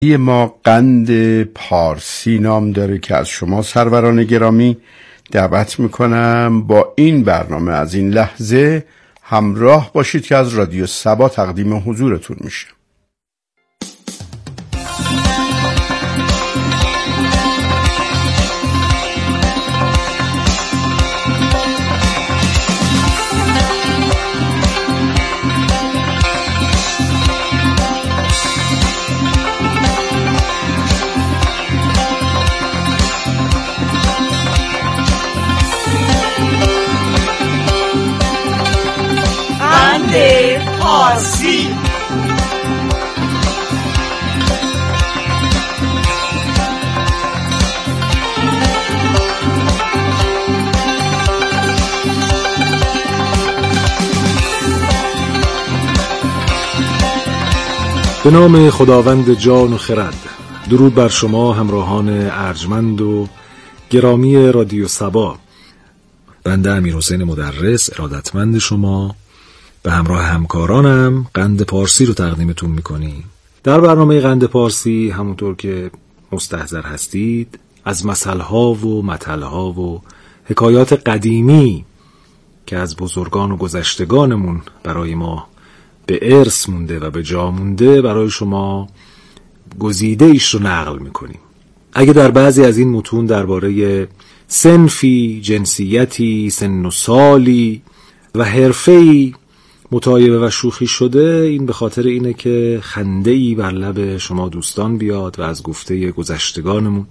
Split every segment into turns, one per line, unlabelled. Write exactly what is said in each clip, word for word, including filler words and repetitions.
ما قند پارسی نام داره که از شما سروران گرامی دعوت میکنم با این برنامه از این لحظه همراه باشید که از رادیو سبا تقدیم حضورتون میشه.
پارسی.
به نام خداوند جان و خرد. درود بر شما همراهان ارجمند و گرامی رادیو سبا. بنده امیرحسین مدرس ارادتمند شما به همراه همکارانم قند پارسی رو تقدیمتون میکنیم. در برنامه قند پارسی همونطور که مستحضر هستید از مثلها و متلها و حکایات قدیمی که از بزرگان و گذشتگانمون برای ما به ارث مونده و به جا مونده برای شما گزیده ایش رو نقل میکنیم. اگه در بعضی از این متون درباره صنفی، جنسیتی، سن و سالی و حرفه‌ای مطایبه و شوخی شده، این به خاطر اینه که خنده‌ای بر لب شما دوستان بیاد و از گفته گذشتگانمون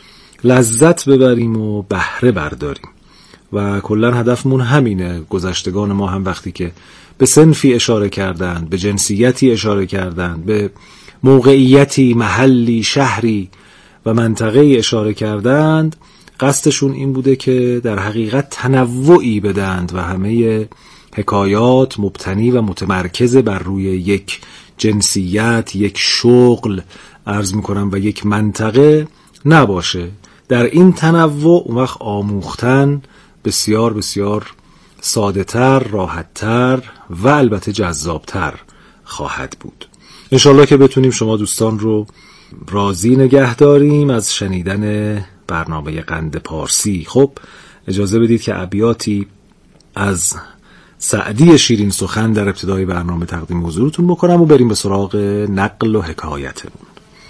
لذت ببریم و بهره برداریم و کلاً هدفمون همینه. گذشتگان ما هم وقتی که به صنفی اشاره کردند، به جنسیتی اشاره کردند، به موقعیتی، محلی، شهری و منطقه‌ای اشاره کردند، قصدشون این بوده که در حقیقت تنوعی بدند و همه حکایات مبتنی و متمرکز بر روی یک جنسیت، یک شغل عرض میکنم و یک منطقه نباشه. در این تنوع اون وقت آموختن بسیار بسیار ساده تر، راحت تر و البته جذاب تر خواهد بود. انشالله که بتونیم شما دوستان رو راضی نگه داریم از شنیدن برنامه قند پارسی. خب اجازه بدید که ابیاتی از سعدی شیرین سخن در ابتدای برنامه تقدیم حضورتون بکنم و بریم به سراغ نقل و حکایتمون.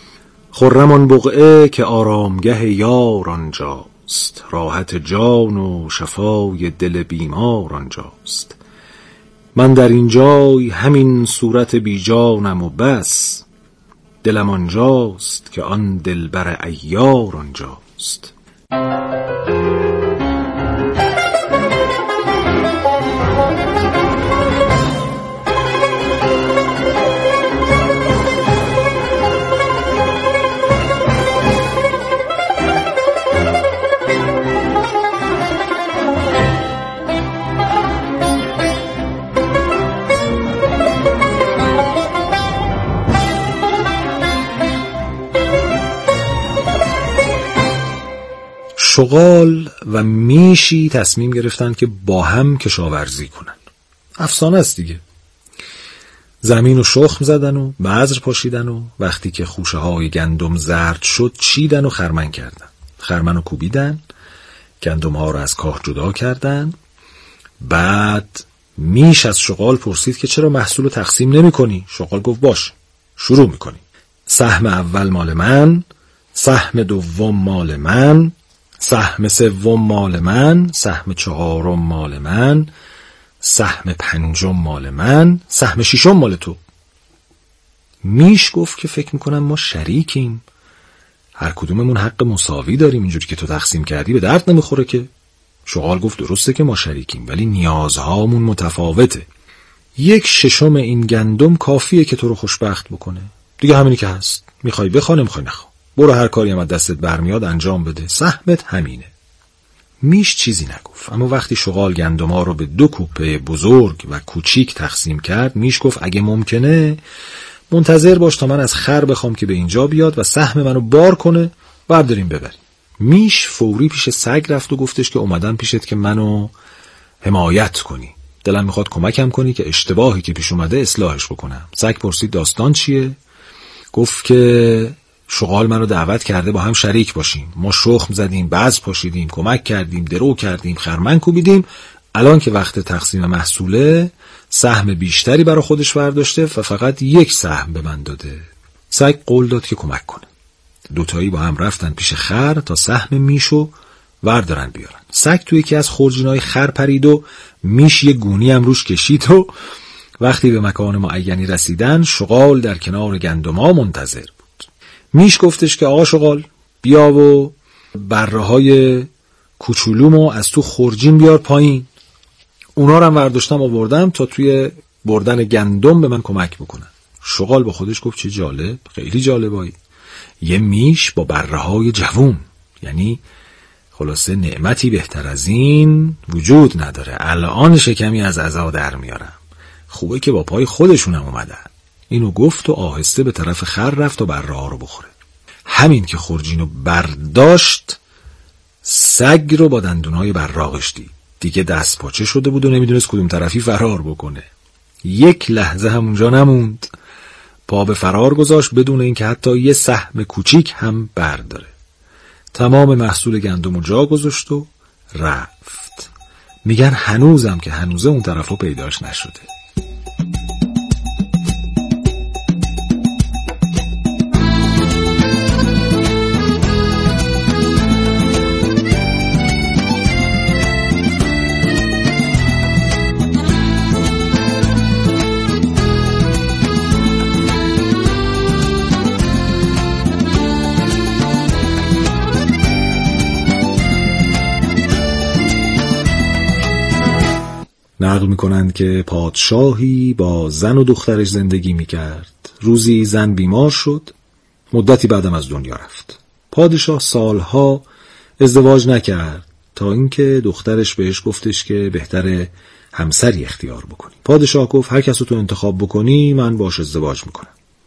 خرم آن بقعه که آرامگه یار آنجاست، راحت جان و شفای دل بیمار آنجاست. من در این جای همین صورت بی جانم و بس، دلم آنجاست که آن دلبر عیار آنجاست. شغال و میشی تصمیم گرفتن که با هم کشاورزی کنن. افسانه است دیگه. زمین و شخم زدن و بذر پاشیدن و وقتی که خوشه های گندم زرد شد چیدن و خرمن کردن. خرمن رو کوبیدن، گندم ها رو از کاه جدا کردن. بعد میش از شغال پرسید که چرا محصول رو تقسیم نمی کنی؟ شغال گفت باش، شروع می کنی. سهم اول مال من، سهم دوم مال من، سهم سوم مال من، سهم چهارم مال من، سهم پنجم مال من، سهم ششم مال تو. میش گفت که فکر میکنم ما شریکیم، هر کدوممون حق مساوی داریم، اینجوری که تو تقسیم کردی به درد نمیخوره که. شغال گفت درسته که ما شریکیم ولی نیازهامون متفاوته. یک ششم این گندم کافیه که تو رو خوشبخت بکنه، دیگه همینی که هست. میخوای بخوا، نمیخوای نخوا، برو هر کاری هم از دستت برمیاد انجام بده، سهمت همینه. میش چیزی نگفت، اما وقتی شغال گندما رو به دو کوپه بزرگ و کوچیک تقسیم کرد، میش گفت اگه ممکنه منتظر باش تا من از خر بخوام که به اینجا بیاد و سهم منو بار کنه و برداریم ببریم. میش فوری پیش سگ رفت و گفتش که اومدم پیشت که منو حمایت کنی، دلم میخواد کمکم کنی که اشتباهی که پیش اومده اصلاحش بکنم. سگ پرسید داستان چیه؟ گفت که شغال منو دعوت کرده با هم شریک باشیم. ما شخم زدیم، بز پاشیدیم، کمک کردیم، درو کردیم، خرمن کوبیدیم. الان که وقت تقسیم محصوله، سهم بیشتری برای خودش برداشته و فقط یک سهم به من داده. سگ قول داد که کمک کنه. دوتایی با هم رفتن پیش خر تا سهم میشو وردارن بیارن. سگ توی یکی از خورجینای خر پرید و میش یه گونی هم روش کشید و وقتی به مکان معینی رسیدن، شغال در کنار گندما منتظر بود. میش گفتش که آقا شغال، بیا و بره های کوچولومو از تو خورجین بیار پایین. اونا رو هم ورداشتم آوردم تا توی بردن گندم به من کمک بکنن. شغال با خودش گفت چه جالب، خیلی جالبایی. یه میش با بره های جوون، یعنی خلاصه نعمتی بهتر از این وجود نداره. الان شکمی از عزا در میارم. خوبه که با پای خودشونم اومدن. اینو گفت و آهسته به طرف خر رفت و بره ها رو بخوره. همین که خورجینو برداشت، سگ رو با دندونای براقش دید. دیگه دست پاچه شده بود و نمیدونست کدوم طرفی فرار بکنه. یک لحظه همونجا نموند. پا به فرار گذاشت بدون اینکه حتی یه سهم کوچیک هم برداره. تمام محصول گندم رو جا گذاشت و رفت. میگن هنوزم که هنوزه اون طرفو پیداش نشده. نقل میکنند که پادشاهی با زن و دخترش زندگی میکرد. روزی زن بیمار شد، مدتی بعدم از دنیا رفت. پادشاه سالها ازدواج نکرد تا اینکه دخترش بهش گفتش که بهتره همسری اختیار بکنی. پادشاه گفت هر کس رو تو انتخاب بکنی من باش ازدواج میکنم.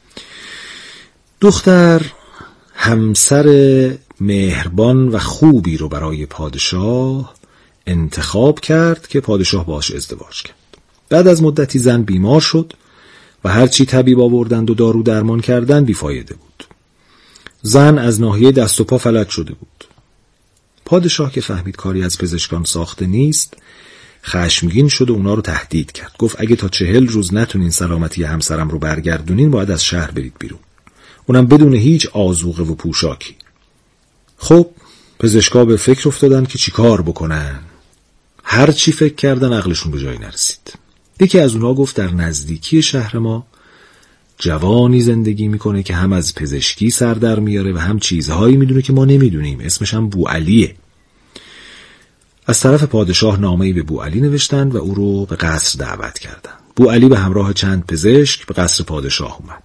دختر همسر مهربان و خوبی رو برای پادشاه انتخاب کرد که پادشاه باش ازدواج کرد. بعد از مدتی زن بیمار شد و هرچی طبیب آوردند و دارو درمان کردن بیفایده بود. زن از ناحیه دست و پا فلج شده بود. پادشاه که فهمید کاری از پزشکان ساخته نیست، خشمگین شد و اونا رو تهدید کرد. گفت اگه تا چهل روز نتونین سلامتی همسرم رو برگردونین باید از شهر برید بیرون، اونم بدون هیچ آذوقه و پوشاکی. خب پزشکا به فکر افتادن که چی کار بکنن. هر چی فکر کردن عقلشون به جایی نرسید. یکی از اونها گفت در نزدیکی شهر ما جوانی زندگی میکنه که هم از پزشکی سر در میاره و هم چیزهایی میدونه که ما نمیدونیم. اسمش هم بوعلیه. از طرف پادشاه نامه‌ای به بوعلی نوشتن و او رو به قصر دعوت کردن. بوعلی به همراه چند پزشک به قصر پادشاه اومد.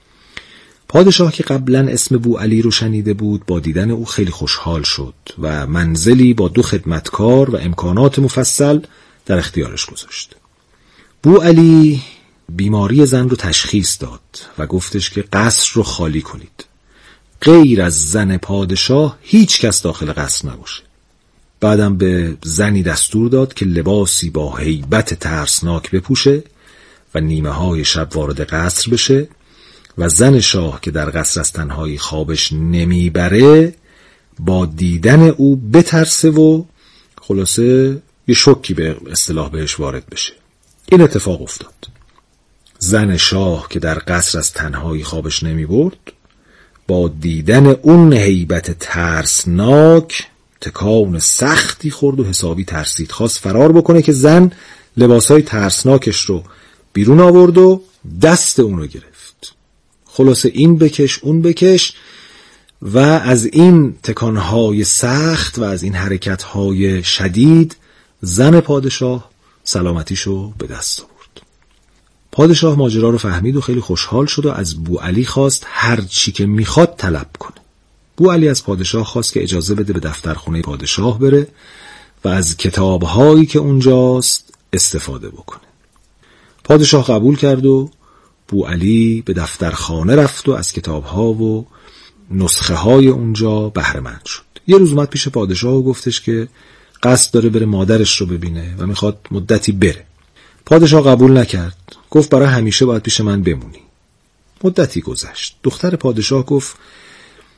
پادشاه که قبلا اسم بوعلی رو شنیده بود با دیدن او خیلی خوشحال شد و منزلی با دو خدمتکار و امکانات مفصل در اختیارش گذاشت. بوعلی بیماری زن رو تشخیص داد و گفتش که قصر رو خالی کنید. غیر از زن پادشاه هیچ کس داخل قصر نباشه. بعدم به زنی دستور داد که لباسی با هیبت ترسناک بپوشه و نیمه های شب وارد قصر بشه و زن شاه که در قصر از تنهایی خوابش نمیبره با دیدن او بترسه و خلاصه یه شوکی به اصطلاح بهش وارد بشه. این اتفاق افتاد. زن شاه که در قصر از تنهایی خوابش نمیبرد با دیدن اون هیبت ترسناک تکان سختی خورد و حسابی ترسید. خواست فرار بکنه که زن لباسای ترسناکش رو بیرون آورد و دست اون رو گرفت. خلاصه این بکش اون بکش و از این تکانهای سخت و از این حرکتهای شدید زن پادشاه سلامتیشو به دست آورد. پادشاه ماجرا رو فهمید و خیلی خوشحال شد و از بوعلی خواست هر چی که میخواد طلب کنه. بوعلی از پادشاه خواست که اجازه بده به دفترخونه پادشاه بره و از کتابهایی که اونجاست استفاده بکنه. پادشاه قبول کرد و بوعلی به دفترخانه رفت و از کتابها و نسخه های اونجا بهره مند شد. یه روز اومد پیش پادشاه و گفتش که قصد داره بره مادرش رو ببینه و میخواد مدتی بره. پادشاه قبول نکرد. گفت برای همیشه باید پیش من بمونی. مدتی گذشت. دختر پادشاه گفت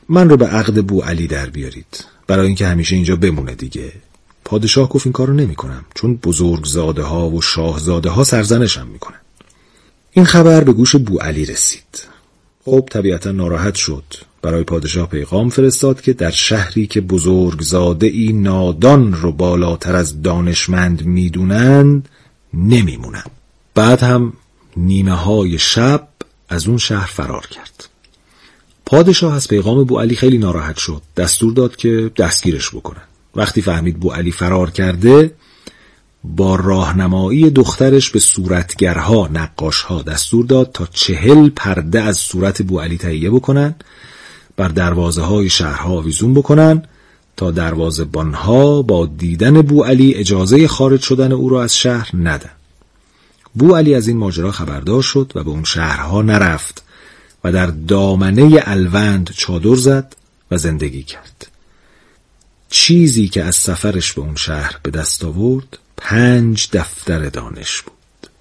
من رو به عقد بوعلی در بیارید برای اینکه همیشه اینجا بمونه دیگه. پادشاه گفت این کارو نمی‌کنم، چون بزرگزاده ها و شاهزاده ها سرزنشم میکنن. این خبر به گوش بوعلی رسید. خب طبیعتا ناراحت شد. برای پادشاه پیغام فرستاد که در شهری که بزرگزاده ای نادان رو بالاتر از دانشمند میدونند نمیمونم. بعد هم نیمه های شب از اون شهر فرار کرد. پادشاه از پیغام بوعلی خیلی ناراحت شد. دستور داد که دستگیرش بکنن. وقتی فهمید بوعلی فرار کرده، با راهنمایی دخترش به صورتگرها، نقاشها دستور داد تا چهل پرده از صورت بوعلی تهیه بکنن، بر دروازه های شهرها آویزون بکنن تا دروازه‌بانها با دیدن بوعلی اجازه خارج شدن او را از شهر ندن. بوعلی از این ماجرا خبردار شد و به اون شهرها نرفت و در دامنه الوند چادر زد و زندگی کرد. چیزی که از سفرش به اون شهر به دست آورد پنج دفتر دانش بود.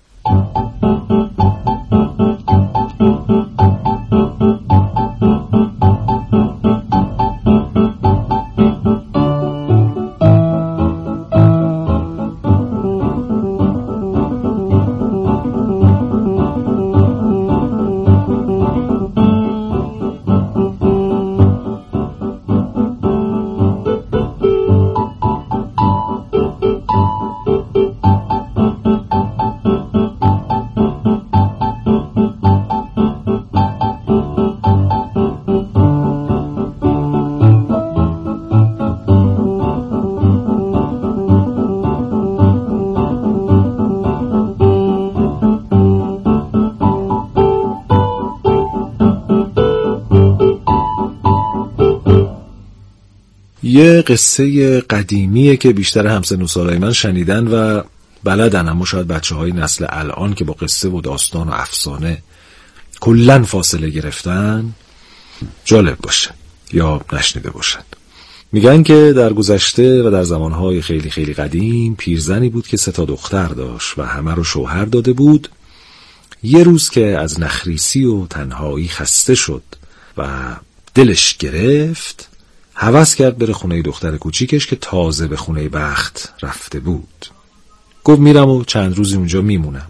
یه قصه قدیمیه که بیشتر همسن و سالای من شنیدن و بلدن، اما شاید بچه های نسل الان که با قصه و داستان و افسانه کلن فاصله گرفتن جالب باشه یا نشنیده باشن. میگن که در گذشته و در زمانهای خیلی خیلی قدیم پیرزنی بود که سه تا دختر داشت و همه رو شوهر داده بود. یه روز که از نخریسی و تنهایی خسته شد و دلش گرفت، هوس کرد بره خونه دختر کوچیکش که تازه به خونه بخت رفته بود. گفت میرم و چند روزی اونجا میمونم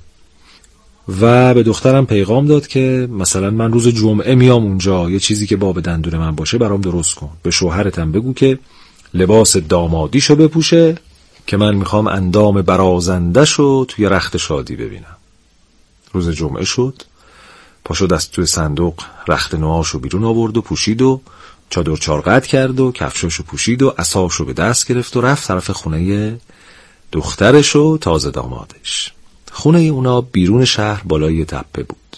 و به دخترم پیغام داد که مثلا من روز جمعه میام اونجا، یه چیزی که باب دندون من باشه برام درست کن. به شوهرتم بگو که لباس دامادیشو بپوشه که من میخوام اندام برازنده‌شو توی رخت شادی ببینم. روز جمعه شد، پاشو دست توی صندوق رخت نواشو بیرون آورد و پوشید و چادر چارقد کرد و کفشاشو پوشید و عصاشو به دست گرفت و رفت طرف خونه دخترش و تازه دامادش. خونه اونا بیرون شهر بالای تپه بود.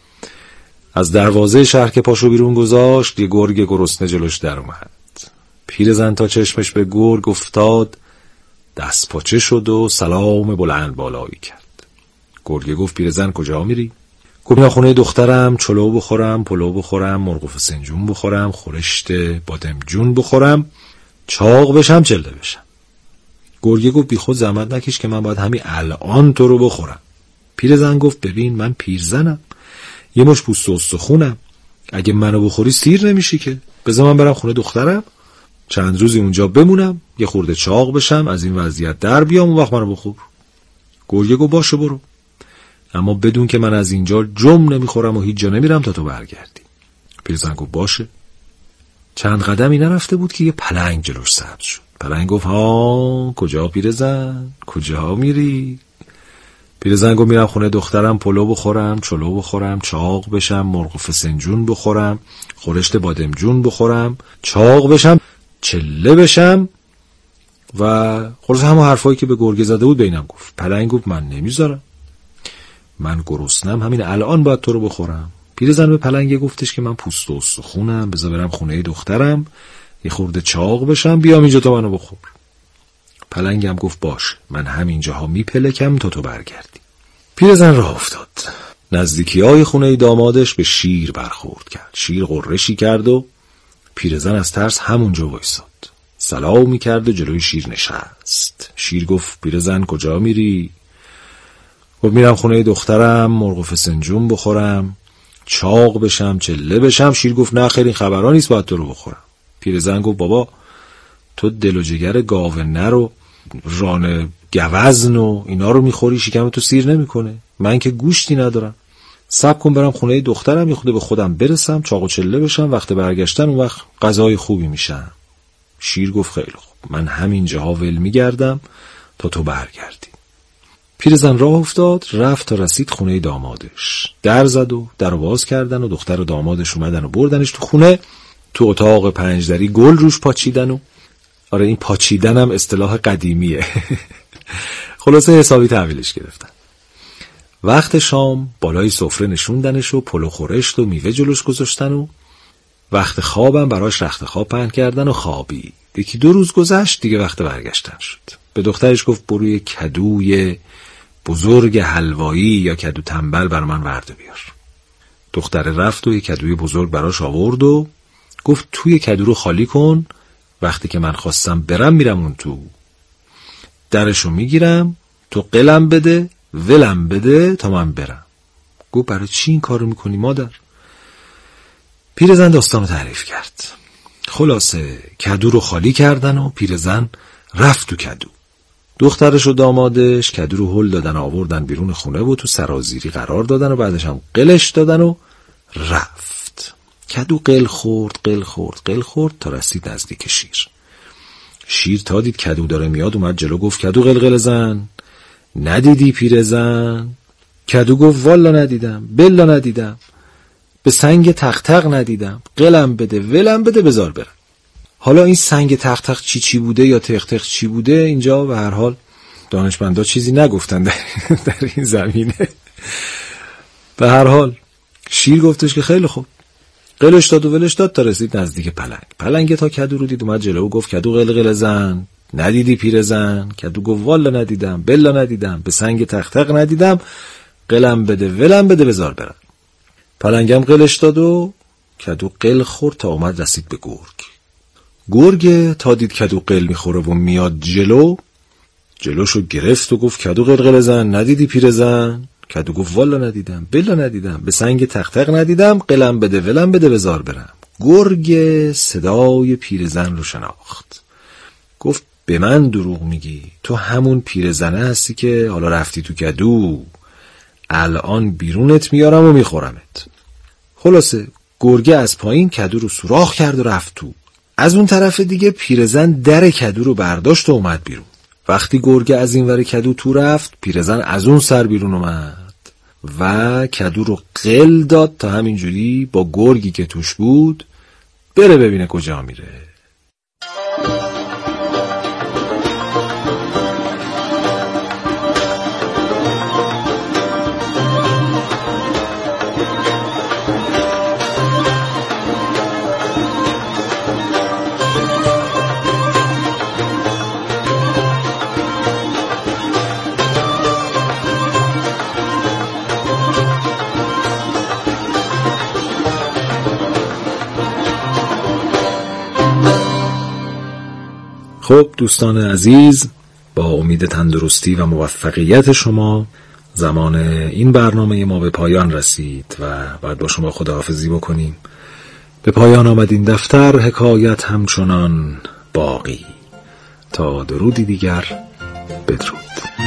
از دروازه شهر که پاشو بیرون گذاشت، یه گرگ گرسنه جلوش در اومد. پیرزن تا چشمش به گرگ افتاد دست پاچه شد و سلام بلند بالایی کرد. گرگ گفت پیرزن کجا میری؟ گفت میرم خونه دخترم چلو بخورم، پلو بخورم، مرغ و فسنجون بخورم، خورشت بادمجون بخورم، چاق بشم، چله بشم. گرگه گفت بی خود زحمت نکش که من باید همین الان تو رو بخورم. پیرزن گفت ببین من پیرزنم، یه مش پوست و استخونم، اگه منو بخوری سیر نمیشی که. بذار من برم خونه دخترم چند روزی اونجا بمونم، یه خورده چاق بشم، از این وضعیت در بیام، اون وقت منو بخور. گرگه گفت باشه برو، اما بدون که من از اینجا جم نمیخورم و هیچ جا نمیرم تا تو برگردی. پیرزن گفت باشه. چند قدمی نرفته بود که یه پلنگ جلوش سبز شد. پلنگ گفت ها کجا پیرزن؟ کجا میری؟ پیرزن گفت میرم خونه دخترم پلو بخورم، چلو بخورم، چاق بشم، مرغ و فسنجون بخورم، خورشت بادمجون بخورم، چاق بشم، چله بشم و خلاص همه حرفایی که به گرگه زده بود بینم گفت. پلنگ گفت من نمیذارم، من گرسنم، همین الان باید تو رو بخورم. پیرزن به پلنگ گفتش که من پوست و استخونم، بذار برم خونه دخترم یه خورده چاق بشم، بیام اینجا تا منو بخور. پلنگم گفت باش، من همینجاها میپلکم تا تو برگردی. پیرزن راه افتاد. نزدیکی های خونه دامادش به شیر برخورد کرد. شیر غرشی کرد و پیرزن از ترس همونجا وایساد. سلامی کرد و جلوی شیر نشست. شیر گفت پیرزن کجا میری؟ گفت میرم خونه دخترم مرغ و فسنجون بخورم، چاق بشم چله بشم. شیر گفت نه خیر، این خبرها نیست، باید تو رو بخورم. پیرزن گفت بابا تو دل و جگر گاو نر و ران گوزن و اینا رو میخوری، شکم تو سیر نمیکنه. من که گوشتی ندارم، صبر کن برم خونه دخترم، یه خود به خودم برسم، چاق و چله بشم، وقت برگشتن اون وقت غذای خوبی میشم. شیر گفت خیلی خوب، من همین جاها ول میگردم تا تو برگردی. پیرزن راه افتاد، رفت تا رسید خونه دامادش. در زد و در باز کردن و دختر و دامادش اومدن و بردنش تو خونه. تو اتاق پنجدری گل روش پاچیدن و آره این پاچیدن هم اصطلاح قدیمیه. خلاصه حسابی تحویلش گرفتن. وقت شام بالای سفره نشوندنش و پلو خورشت و میوه جلوش گذاشتن و وقت خوابم براش رخت خواب پهن کردن و خوابید. یکی دو روز گذشت، دیگه وقت برگشتن شد. به دخترش گفت برو یه کدوی بزرگ حلوایی یا کدو تنبل بر من ورده بیار. دختر رفت و یه کدوی بزرگ براش آورد و گفت توی کدو رو خالی کن، وقتی که من خواستم برم میرم اون تو، درشو میگیرم، تو قلم بده ولم بده تا من برم. گفت برای چی این کارو میکنی مادر؟ پیرزن داستانو تعریف کرد. خلاصه کدو رو خالی کردن و پیرزن رفت تو کدو. دخترش و دامادش کدو رو هل دادن، آوردن بیرون خونه و تو سرازیری قرار دادن و بعدش هم قلش دادن و رفت. کدو قل خورد قل خورد قل خورد تا رسید نزدیک شیر. شیر تا دید کدو داره میاد اومد جلو، گفت کدو قلقل زن، ندیدی پیرزن؟ کدو گفت والا ندیدم، بلا ندیدم، به سنگ تق تق ندیدم، قلم بده ولم بده بذار برم. حالا این سنگ تق تق چی چی بوده یا تق تق چی بوده اینجا به هر حال دانشمندا چیزی نگفتن در, در این زمینه. به هر حال شیر گفتش که خیلی خوب، قلش داد و ولش داد تا رسید نزدیک پلنگ. پلنگ تا کدو رو دید اومد جلو و گفت کدو قلقل زن، ندیدی پیرزن؟ کدو گفت والا ندیدم، بلا ندیدم، به سنگ تق تق ندیدم، قلم بده ولم بده بذار برم. پلنگم قلش داد و کدو قل خورد تا اومد رسید به گرگ. گرگ تا دید کدو قل میخوره و میاد جلو، جلوشو گرفت و گفت کدو قلقل زن، ندیدی پیرزن؟ کدو گفت والا ندیدم، بلا ندیدم، به سنگ تق تق ندیدم، قلم بده ولم بده بذار برم. گرگ صدای پیرزن رو شناخت، گفت به من دروغ میگی، تو همون پیرزنه هستی که حالا رفتی تو کدو، الان بیرونت میارم و میخورمت. خلاصه گرگه از پایین کدو رو سوراخ کرد و رفت تو. از اون طرف دیگه پیرزن در کدو رو برداشت و اومد بیرون. وقتی گرگه از این ور کدو تو رفت، پیرزن از اون سر بیرون اومد و کدو رو قل داد تا همینجوری با گرگی که توش بود بره ببینه کجا میره. خب دوستان عزیز، با امید تندرستی و موفقیت شما زمان این برنامه ما به پایان رسید و باید با شما خداحافظی بکنیم. به پایان آمد این دفتر، حکایت همچنان باقی. تا درودی دیگر، بدرود.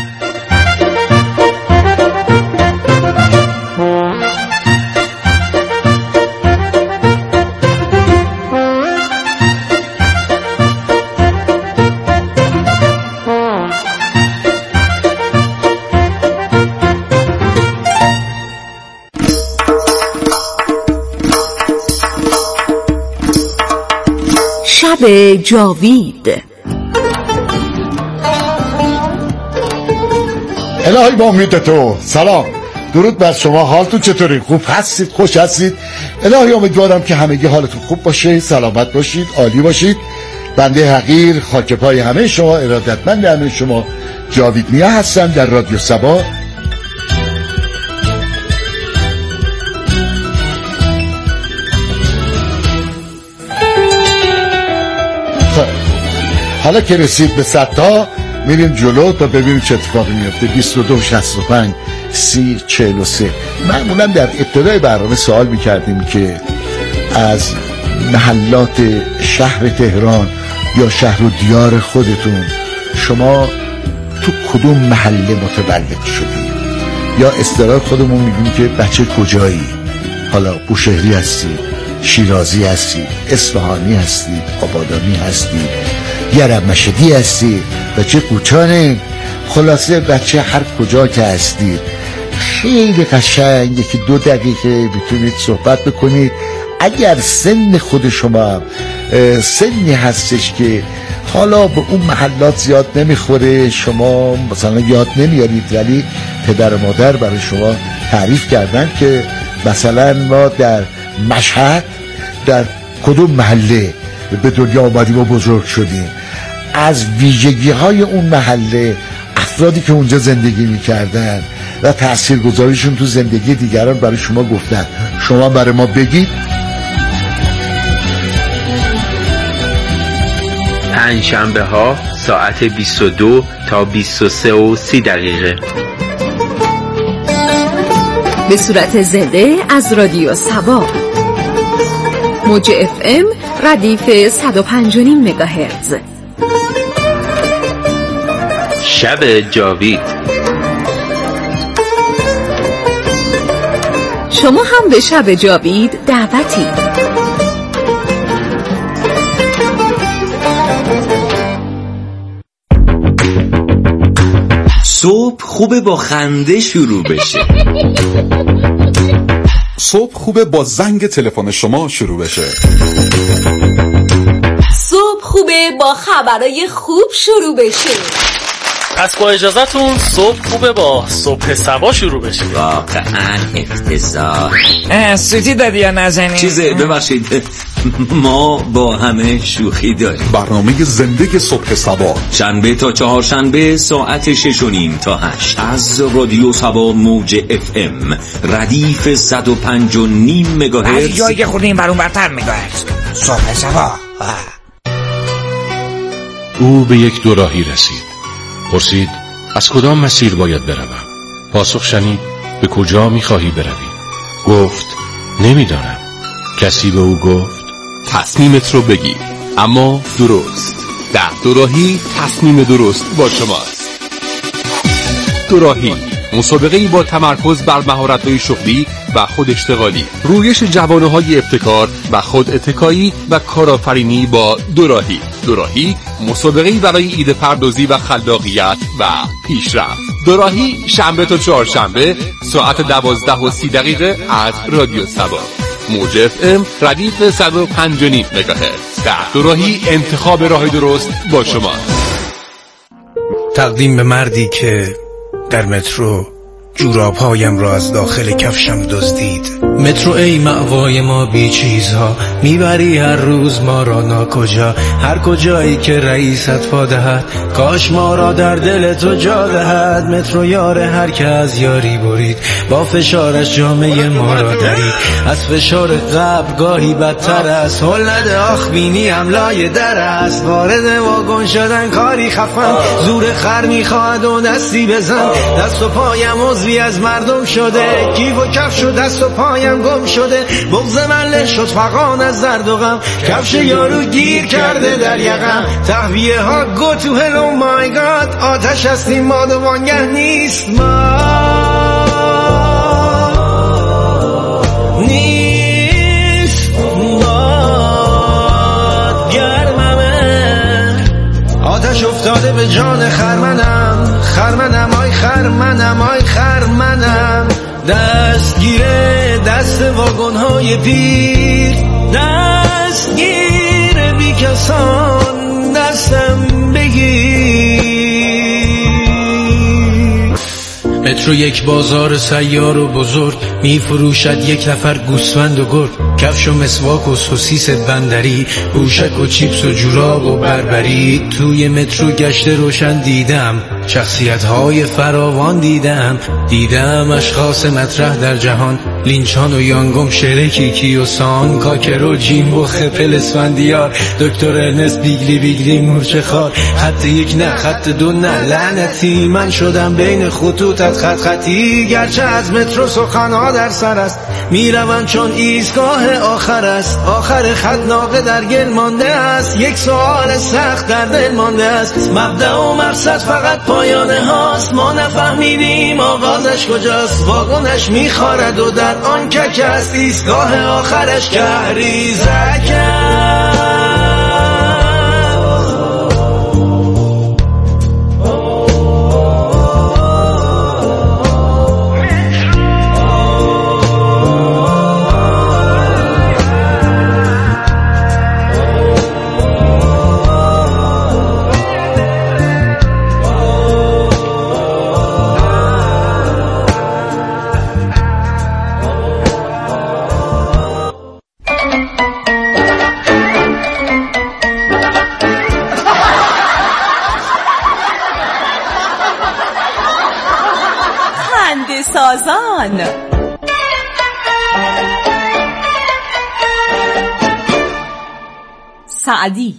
شب جاوید.
الهی با امید تو. سلام، درود بر شما. حالتون چطوری؟ خوب هستید؟ خوش هستید؟ الهی امیدوارم که همگی حالتون خوب باشه، سلامت باشید، عالی باشید. بنده حقیر خاک پای همه شما، ارادتمند همه شما، جاوید میا هستم در رادیو سبا. حالا که رسید به صد تا، میریم جلو تا ببینیم چه اتفاقی میفته. بیست و دو شصت و پنج سی چهل و سه. معمولا در ابتدای برنامه سوال میکردیم که از محلات شهر تهران یا شهر و دیار خودتون شما تو کدوم محله متولد شدید؟ یا اصطلاح خودمون میگیم که بچه کجایی؟ حالا بوشهری هستی، شیرازی هستی، اصفهانی هستی، آبادانی هستی، یرم مشهدی هستی، بچه کوچانه. خلاصه بچه هر کجا که هستی خیلی قشنگ یکی دو دقیقه میتونید صحبت بکنید. اگر سن خود شما سنی هستش که حالا به اون محلات زیاد نمیخوره، شما مثلا یاد نمیارید، ولی پدر و مادر برای شما تعریف کردن که مثلا ما در مشهد در کدوم محله به دنیا آمدیم و بزرگ شدیم، از ویژگی های اون محله، افرادی که اونجا زندگی میکردن و تاثیرگذاریشون تو زندگی دیگران برای شما گفتن، شما برای ما بگید.
پنجشنبه ها ساعت بیست و دو تا بیست و سه و سی دقیقه
به صورت زنده از رادیو سبا، موج اف ام ردیف صد و پنج و نیم مگاهرتز.
شب جاوید.
شما هم به شب جاوید دعوتی.
صبح خوبه با خنده شروع بشه.
صبح خوبه با زنگ تلفن شما شروع بشه.
صبح خوبه با خبرای خوب شروع بشه.
پس با اجازهتون صبح خوبه با صبح سبا شروع بشه.
واقعا افتضاح.
سوتی دادی یا نزنی؟
چیزه ببخشید ما با همه شوخی داریم.
برنامه زنده صبح سبا
شنبه تا چهارشنبه ساعت شش و نیم تا هشت از رادیو سبا موج اف ام ردیف صد و پنج و نیم مگاهرتز.
از جایی که خودیم بر اون برتر مگاهرتز. صبح سبا.
او به یک دوراهی رسید. پرسید از کدام مسیر باید بروم؟ پاسخ شنید به کجا میخواهی بروی؟ گفت نمیدانم. کسی به او گفت
تصمیمت رو بگیر اما درست. در دوراهی تصمیم درست با شماست. دوراهی مسابقه‌ای با تمرکز بر مهارت‌های شغلی و خود اشتغالی، رویش جوانه‌های ابتکار و خود اتکایی و کارآفرینی با دوراهی. دوراهی مسابقه‌ای برای ایده پردازی و خلاقیت و پیشرفت. دوراهی شنبه تا چهارشنبه ساعت دوازده و سی دقیقه از رادیو سبا موج اف ام ردیف صد و پنج و نیم مگاهرتز. در دوراهی انتخاب راه درست با شما.
تقدیم به مردی که در مترو جوراب‌هایم را از داخل کفشم دزدید. مترو ای مأوای ما بی چیزها، میبری هر روز ما را ناکجا. هر کجایی که رئیست پا دهد، کاش ما را در دل تو جا دهد. مترو یار هر که از یاری برید، با فشارش جامعه ما را درید. از فشار قبل گاهی بدتر است، هل نده آخ بینی هم لای در است. وارد واگن شدن کاری خفن، زور خر میخواهد و دستی بزن. دست و پایم عضوی از مردم شده، کیف و کفش و دست و پایم گم شده. بغض من له شد فغان از درد و غم، کفش یارو گیر کرده در یقم. تهویه ها گو تو هلو مای گاد، آتش هستیم ما دوانگه نیست ما نیست باد گرممه. آتش افتاده به جان خرمنم، خرمنم آی خرمنم آی خرمنم. دستگیره دست واگن‌های پیر، دستگیر بی کسان دستم بگیر. مترو یک بازار سیار و بزرگ، می فروشد یک نفر گوسفند و گرگ. کفش و مسواک و سوسیس بندری، پوشک و چیپس و جوراب و بربری. توی مترو گشت روشن دیدم، شخصیت های فراوان دیدم. دیدم اشخاص مطرح در جهان، لینچان و یانگوم شرکی کیوسان کاکر و جیم و خپل اسفندیار دکتر ارنست بیگلی بیگلی مورچه خار خط یک نه خط دو نه لعنتی من شدم بین خطوطت خط خطی گرچه از مترو سخنها در سر است میروم چون ایستگاه آخر است آخر خط ناقه در گل مانده است یک سوال سخت در دل مانده است مبدأ و مقصد فقط پایانه هاست ما نفهمیدیم آغازش کجاست واگنش میخارد و در آن کک است ایستگاه آخرش کهریزک است.
سازان سعدی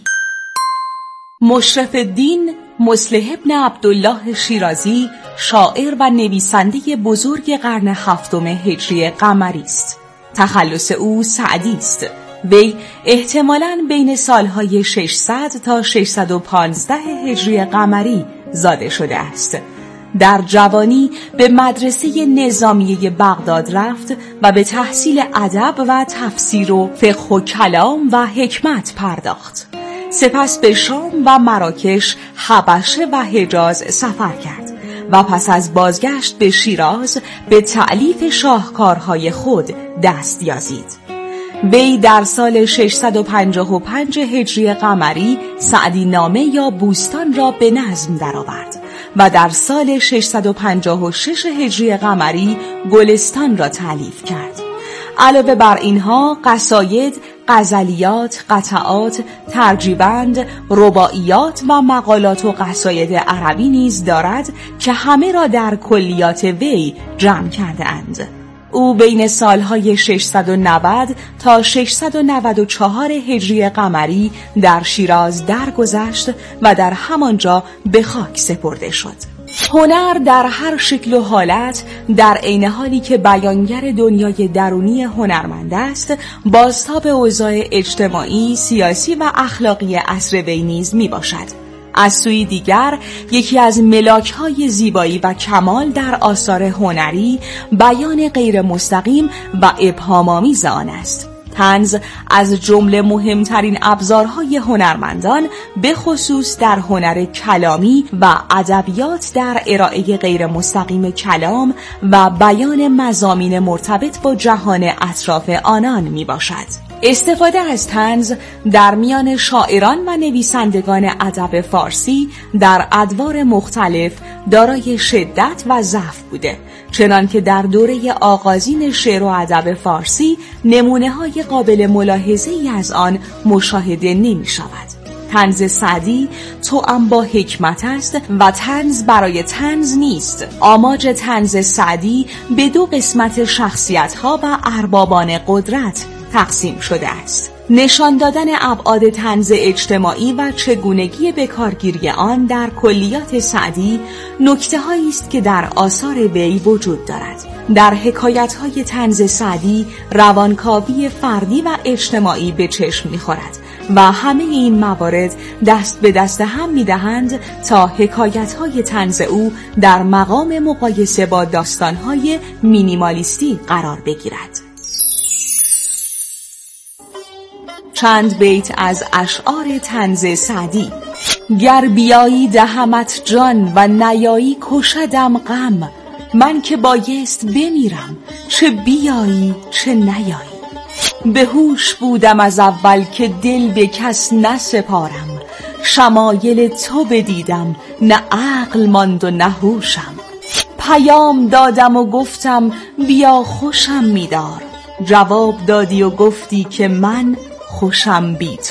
مشرف الدین مصلح ابن عبدالله شیرازی شاعر و نویسنده بزرگ قرن هفتم هجری قمری است. تخلص او سعدی است. وی احتمالاً بین سالهای ششصد تا ششصد و پانزده هجری قمری زاده شده است. در جوانی به مدرسه نظامیه بغداد رفت و به تحصیل ادب و تفسیر و فقه و کلام و حکمت پرداخت. سپس به شام و مراکش، حبشه و حجاز سفر کرد و پس از بازگشت به شیراز به تألیف شاهکارهای خود دست یازید. وی در سال ششصد و پنجاه و پنج هجری قمری سعدی نامه یا بوستان را به نظم درآورد و در سال ششصد و پنجاه و شش هجری قمری گلستان را تألیف کرد. علاوه بر اینها قصاید، غزلیات، قطعات، ترجیبند، رباعیات و مقالات و قصاید عربی نیز دارد که همه را در کلیات وی جمع کرده اند. او بین سالهای ششصد و نود تا ششصد و نود و چهار هجری قمری در شیراز درگذشت و در همانجا به خاک سپرده شد. هنر در هر شکل و حالت در عین حالی که بیانگر دنیای درونی هنرمند است، بازتاب اوضاع اجتماعی، سیاسی و اخلاقی عصر وی نیز می باشد. از سوی دیگر یکی از ملاک‌های زیبایی و کمال در آثار هنری بیان غیر مستقیم و ابهام‌آمیز آن است. طنز از جمله مهمترین ابزارهای هنرمندان به خصوص در هنر کلامی و ادبیات در ارائه غیر مستقیم کلام و بیان مضامین مرتبط با جهان اطراف آنان می باشد. استفاده از طنز در میان شاعران و نویسندگان ادب فارسی در ادوار مختلف دارای شدت و ضعف بوده، چنان که در دوره آغازین شعر و ادب فارسی نمونه‌های قابل ملاحظه‌ای از آن مشاهده نمی شود. طنز سعدی توأم با حکمت است و طنز برای طنز نیست. آماج طنز سعدی به دو قسمت شخصیت‌ها و اربابان قدرت تقسیم شده است. نشان دادن ابعاد طنز اجتماعی و چگونگی به کارگیری آن در کلیات سعدی نکته‌هایی است که در آثار وی وجود دارد. در حکایت‌های طنز سعدی روانکاوی فردی و اجتماعی به چشم می‌خورد و همه این موارد دست به دست هم می‌دهند تا حکایت‌های طنز او در مقام مقایسه با داستان‌های مینیمالیستی قرار بگیرد. چند بیت از اشعار طنز سعدی. گر بیایی دهمت جان و نیایی کشدم غم، من که بایست بمیرم چه بیایی چه نیایی. به هوش بودم از اول که دل به کس نسپارم، شمایل تو بدیدم نه عقل ماند و نه هوشم. پیام دادم و گفتم بیا خوشم می‌دار، جواب دادی و گفتی که من خوشم بی تو.